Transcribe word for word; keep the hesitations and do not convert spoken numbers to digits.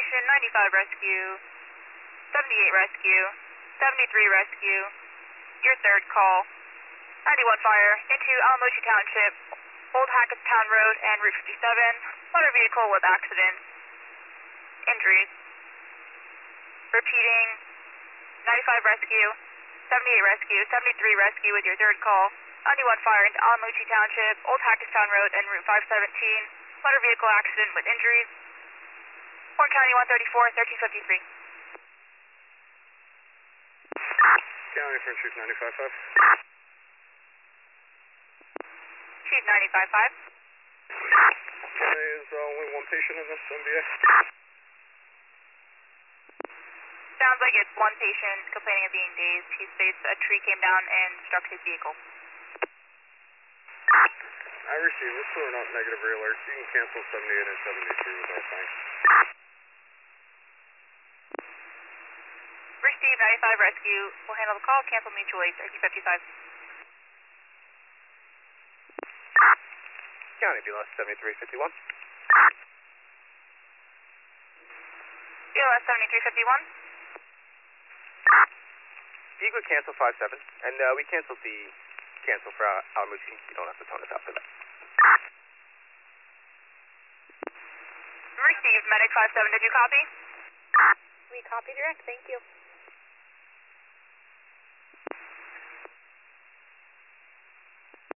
information, ninety-five rescue, seventy-eight rescue, seventy-three rescue, your third call. ninety-one fire into Alamochi Township, Old Hackettstown Road and Route fifty-seven, motor vehicle with accident, injuries. Repeating, ninety-five rescue, seventy-eight rescue, seventy-three rescue with your third call. ninety-one fire into Alamochi Township, Old Hackettstown Road and Route five seventeen, motor vehicle accident with injuries. Horn County one thirty-four, thirteen fifty-three. County for Chief ninety-five five. Chief ninety-five five. There is uh, only one patient in this M B A. Sounds like it's one patient complaining of being dazed. He states a tree came down and struck his vehicle. I received this, so we're not negative re-alerts. You can cancel seventy-eight and seventy-three with our thanks. Receive ninety-five rescue. We'll handle the call. Cancel mutually. thirteen fifty-five. County B L S seventy-three fifty-one. B L S seventy-three fifty-one. You could cancel five seven, and uh, we canceled the cancel for uh, Alamochi. You don't have to tone us out for that. Received medic five seven. Did you copy? We copied direct. Thank you.